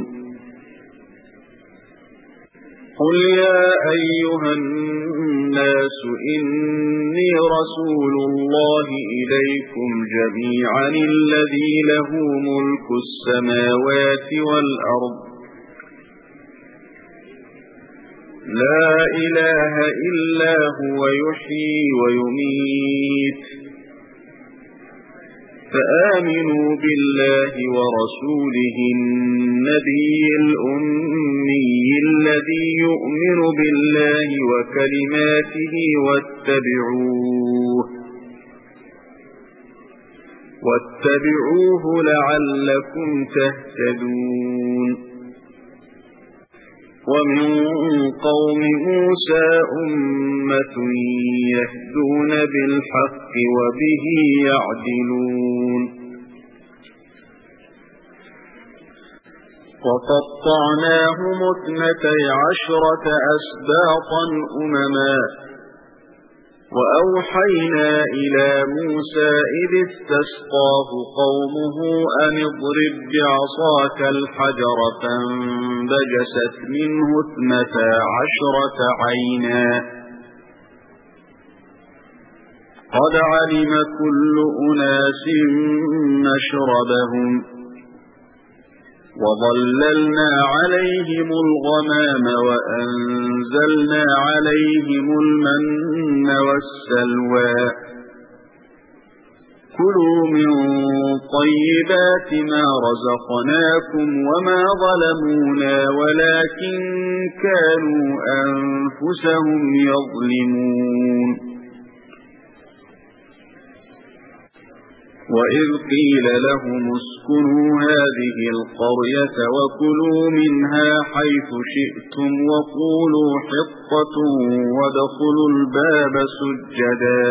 قل يا أيها الناس إني رسول الله إليكم جميعا الذي له ملك السماوات والأرض لا إله إلا هو يحيي ويميت فآمنوا بالله ورسوله النبي الأمي الذي يؤمن بالله وكلماته واتبعوه واتبعوه لعلكم تهتدون ومن قوم موسى أمة يهدون بالحق وبه يعدلون وقطعناهم اثنتي عشرة أسباطا أمما وأوحينا إلى موسى إذ استسقاه قومه أن اضرب بعصاك الحجر فانبجست منه اثنتا عشرة عينا قد علم كل أناس مشربهم وظللنا عليهم الغمام وأنزلنا عليهم المن والسلوى كلوا من طيبات ما رزقناكم وما ظلمونا ولكن كانوا أنفسهم يظلمون وإذ قيل لهم اسكنوا هذه القرية وكلوا منها حيث شئتم وقولوا حطة وادخلوا الباب سجدا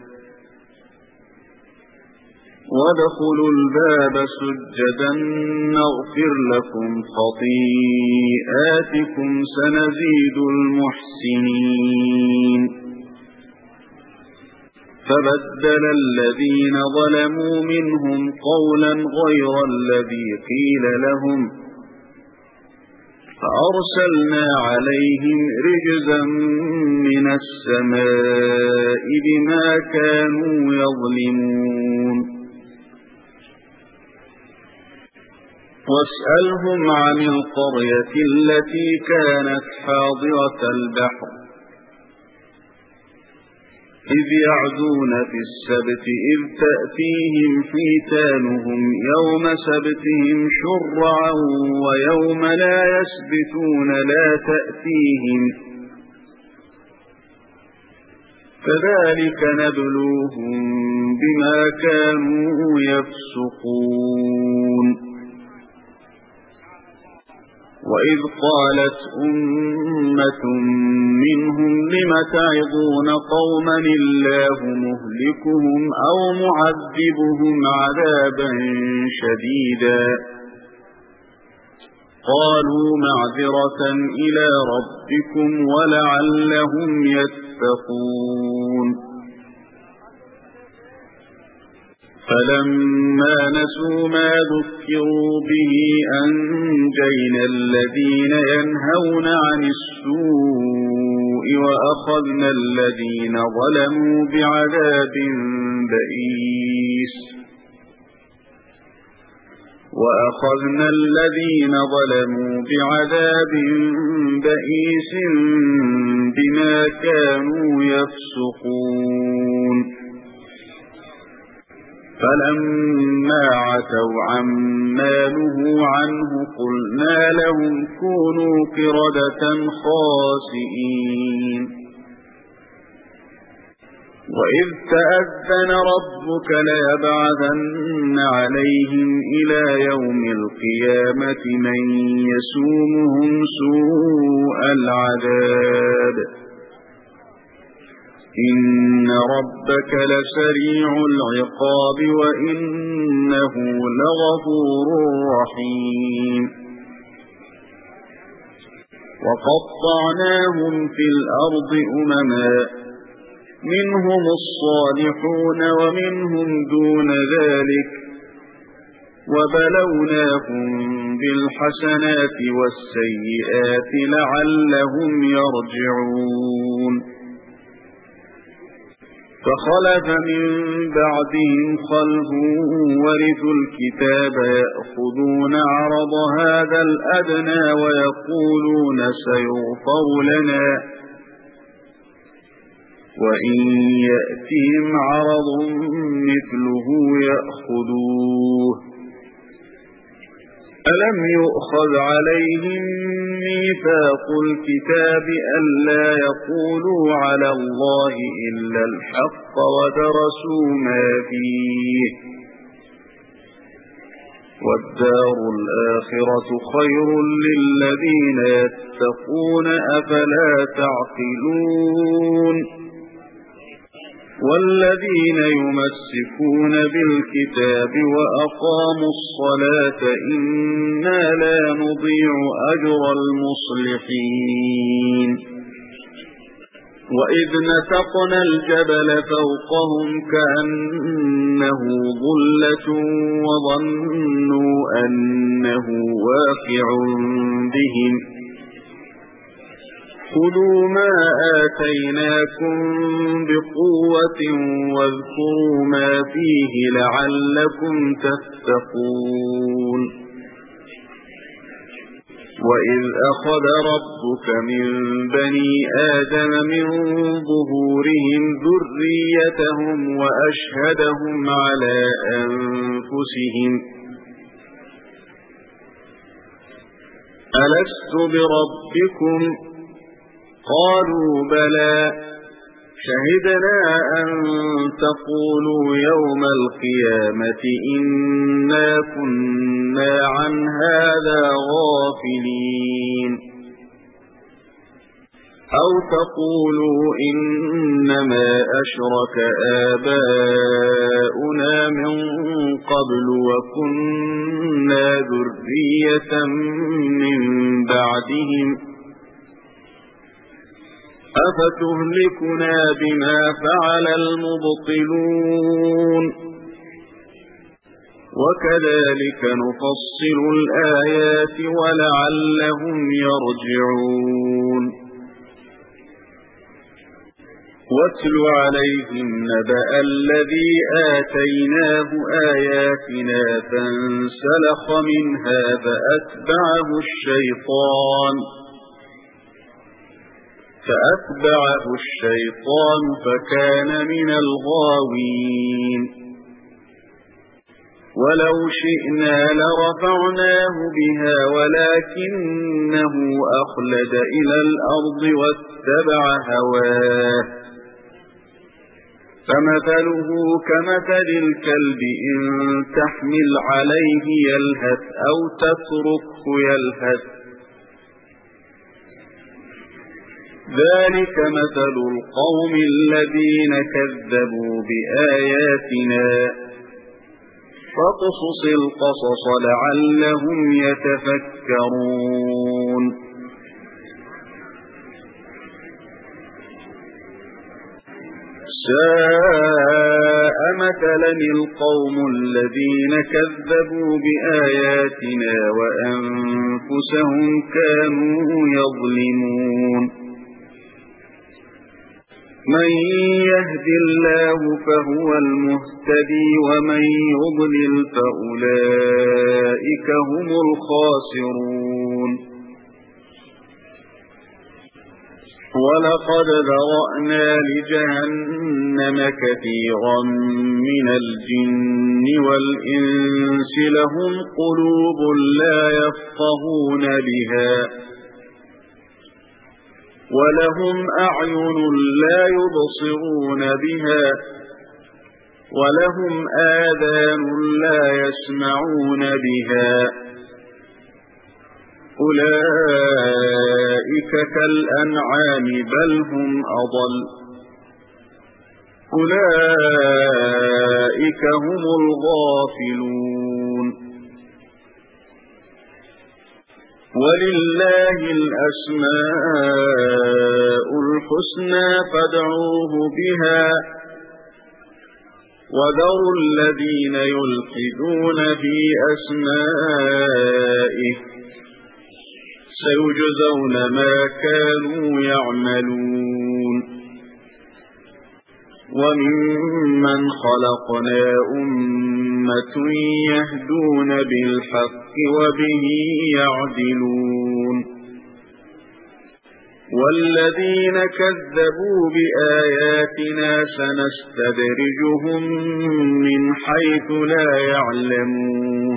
وادخلوا الباب سجدا نغفر لكم خطيئاتكم سنزيد المحسنين فبدل الذين ظلموا منهم قولا غير الذي قيل لهم فأرسلنا عليهم رجزا من السماء بما كانوا يظلمون واسألهم عن القرية التي كانت حاضرة البحر إذ يعدون في السبت إذ تأتيهم حيتانهم يوم سبتهم شرعا ويوم لا يسبتون لا تأتيهم كذلك نبلوهم بما كانوا يفسقون وإذ قالت أمة منهم لم تعظون قوما الله مهلكهم أو معذبهم عذابا شديدا قالوا معذرة إلى ربكم ولعلهم يتقون فلما نسوا ما ذكروا به أنجينا الذين ينهون عن السوء وأخذنا الذين ظلموا بعذاب بئيس وأخذنا الذين ظلموا بعذاب بئيس بما كانوا يفسقون فلما عتوا عما نهوا عنه قلنا لهم كونوا قردة خاسئين وإذ تأذن ربك ليبعثن عليهم إلى يوم القيامة من يسومهم سوء العذاب إن ربك لسريع العقاب وإنه لغفور رحيم وقطعناهم في الأرض أمما منهم الصالحون ومنهم دون ذلك وبلوناهم بالحسنات والسيئات لعلهم يرجعون فخلف من بعدهم خلف ورثوا الكتاب يأخذون عرض هذا الأدنى ويقولون سيغفر لنا وإن يأتهم عرض مثله يأخذوه ألم يؤخذ عليهم ميثاق الكتاب ألا يقولوا على الله إلا الحق ودرسوا ما فيه والدار الآخرة خير للذين يتقون أفلا تعقلون والذين يمسكون بالكتاب وأقاموا الصلاة إنا لا نضيع أجر المصلحين وإذ نتقنا الجبل فوقهم كأنه ظلة وظنوا أنه واقع بهم خذوا ما آتيناكم بقوة واذكروا ما فيه لعلكم تتقون وإذ أخذ ربك من بني آدم من ظهورهم ذريتهم وأشهدهم على أنفسهم ألست بربكم قالوا بلى شهدنا أن تقولوا يوم القيامة إنا كنا عن هذا غافلين أو تقولوا إنما أشرك آباؤنا من قبل وكنا ذرية من بعدهم أفتهلكنا بما فعل المبطلون وكذلك نفصل الآيات ولعلهم يرجعون واتل عليهم نبأ الذي آتيناه آياتنا فانسلخ منها فأتبعه الشيطان فأتبعه الشيطان فكان من الغاوين ولو شئنا لرفعناه بها ولكنه أخلد إلى الأرض واتبع هواه فمثله كمثل الكلب إن تحمل عليه يلهث أو تتركه يلهث ذلك مثل القوم الذين كذبوا بآياتنا فاقصص القصص لعلهم يتفكرون ساء مثلا القوم الذين كذبوا بآياتنا وأنفسهم كانوا يظلمون من يهد الله فهو المهتدي ومن يضلل فأولئك هم الخاسرون ولقد ذرأنا لجهنم كثيرا من الجن والإنس لهم قلوب لا يفقهون بها ولهم أعين لا يبصرون بها ولهم آذان لا يسمعون بها أولئك كالأنعام بل هم أضل أولئك هم الغافلون ولله الأسماء الحسنى فادعوه بها وذروا الذين يلحدون في أسمائه سيجزون ما كانوا يعملون وممن خلقنا أمة يهدون بالحق وبه يعدلون والذين كذبوا بآياتنا سنستدرجهم من حيث لا يعلمون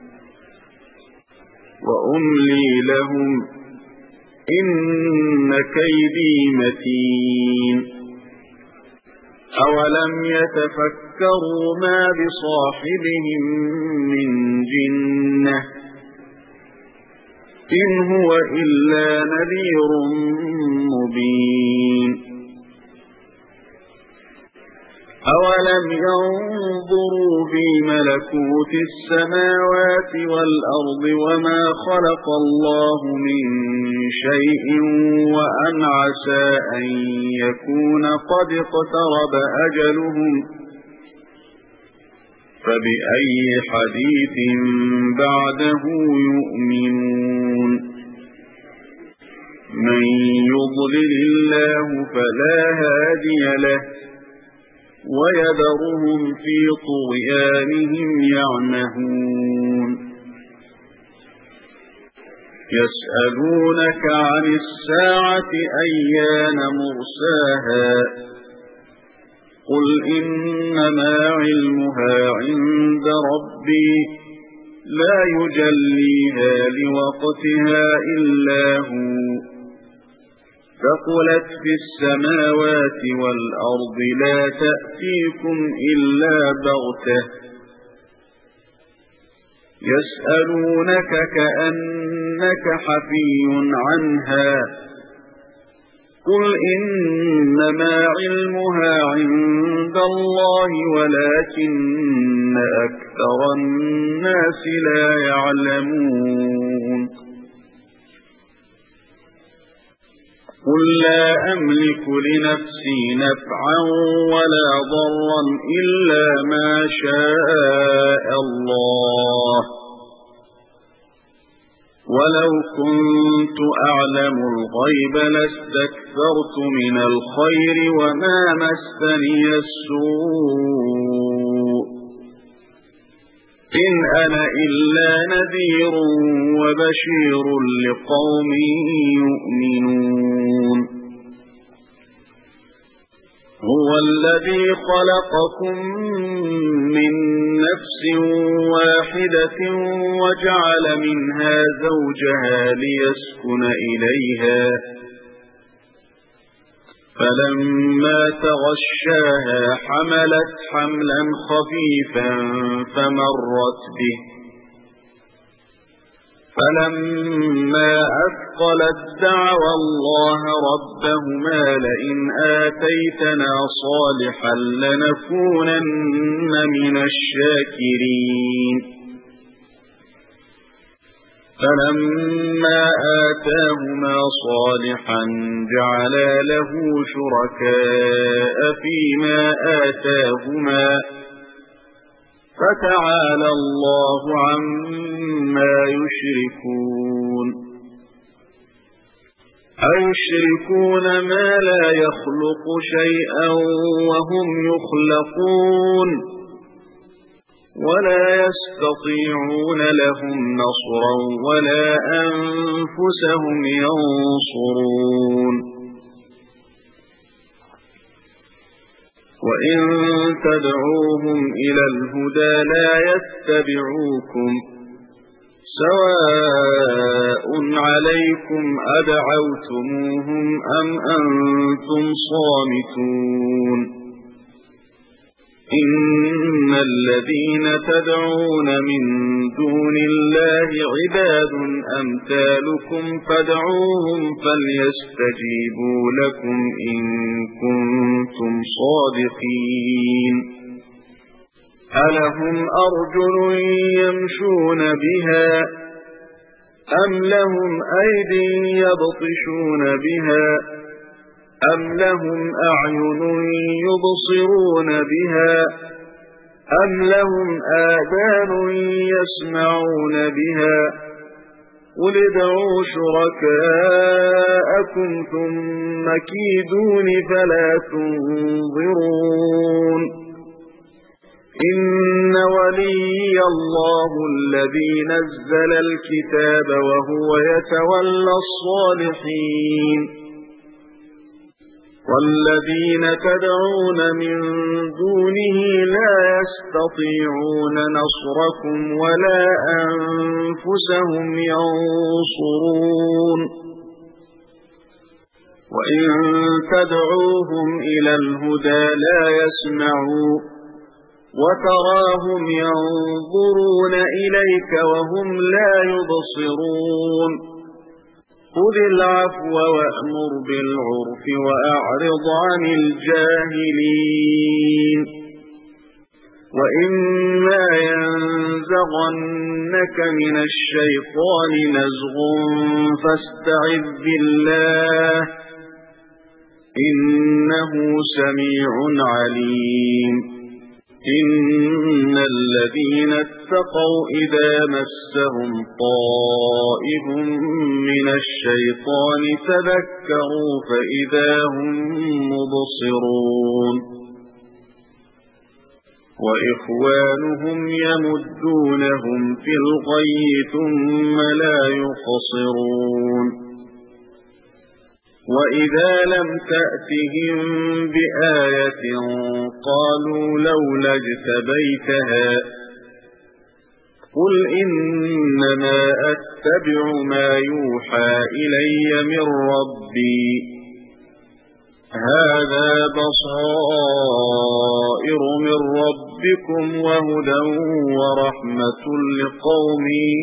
وأملي لهم إن كيدي متين أولم يتفكروا ما بصاحبهم من جنة إن هو إلا نذير مبين أولم ينظروا في ملكوت السماوات والأرض وما خلق الله من شيء وأن عسى أن يكون قد اقترب أجلهم فبأي حديث بعده يؤمنون من يضلل الله فلا هادي له ويذرهم في طغيانهم يعمهون يسألونك عن الساعة أيان مرساها قل إنما علمها عند ربي لا يجليها لوقتها إلا هو ثقلت في السماوات والأرض لا تأتيكم إلا بغتة يسألونك كأنك حفي عنها قل إنما علمها عند الله ولكن أكثر الناس لا يعلمون قل لا أملك لنفسي نفعا ولا ضرا إلا ما شاء الله ولو كنت أعلم الغيب لاستكثرت من الخير وما مسني السوء إن أنا إلا نذير وبشير لقوم يؤمنون هو الذي خلقكم من نفس واحدة وجعل منها زوجها ليسكن إليها فلما تغشاها حملت حملا خفيفا فمرت به فلما أثقلت دعوا الله ربهما لئن آتيتنا صالحا لنكونن من الشاكرين فلما آتاهما صالحا جعلا له شركاء فيما آتاهما فتعالى الله عما يشركون أيشركون ما لا يخلق شيئا وهم يخلقون ولا يستطيعون لهم نصرا ولا أنفسهم ينصرون وإن تدعوهم إلى الهدى لا يتبعوكم سواء عليكم أدعوتموهم أم أنتم صامتون إن الذين تدعون من دون الله عباد أمثالكم فادعوهم فليستجيبوا لكم إن كنتم صادقين ألهم أرجل يمشون بها أم لهم أيدي يبطشون بها أم لهم أعين يبصرون بها أم لهم آذان يسمعون بها قل ادعوا شركاءكم ثم كيدون فلا تنظرون إن ولي الله الذي نزل الكتاب وهو يتولى الصالحين والذين تدعون من دونه لا يستطيعون نصركم ولا أنفسهم ينصرون وإن تدعوهم إلى الهدى لا يسمعوا وتراهم ينظرون إليك وهم لا يبصرون خذ العفو وأمر بالعرف وأعرض عن الجاهلين وإما ينزغنك من الشيطان نزغ فاستعذ بالله إنه سميع عليم إن الذين اتقوا إذا مسهم طائف من الشيطان تذكروا فإذا هم مبصرون وإخوانهم يمدونهم في الغي ثم لا يقصرون وإذا لم تأتهم بآية قالوا لولا اجتبيتها قل إنما أتبع ما يوحى إلي من ربي هذا بصائر من ربكم وهدى ورحمة لقوم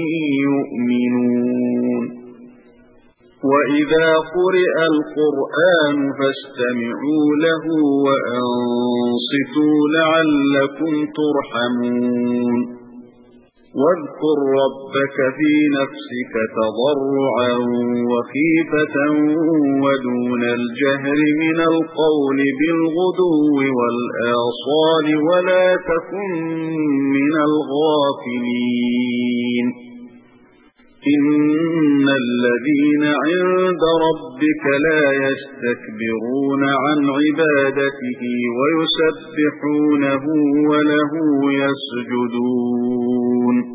يؤمنون وإذا قرئ القرآن فاستمعوا له وأنصتوا لعلكم ترحمون واذكر ربك في نفسك تضرعا وخيفة ودون الجهر من القول بالغدو والآصال ولا تكن من الغافلين إن الذين عند ربك لا يستكبرون عن عبادته ويسبحونه وله يسجدون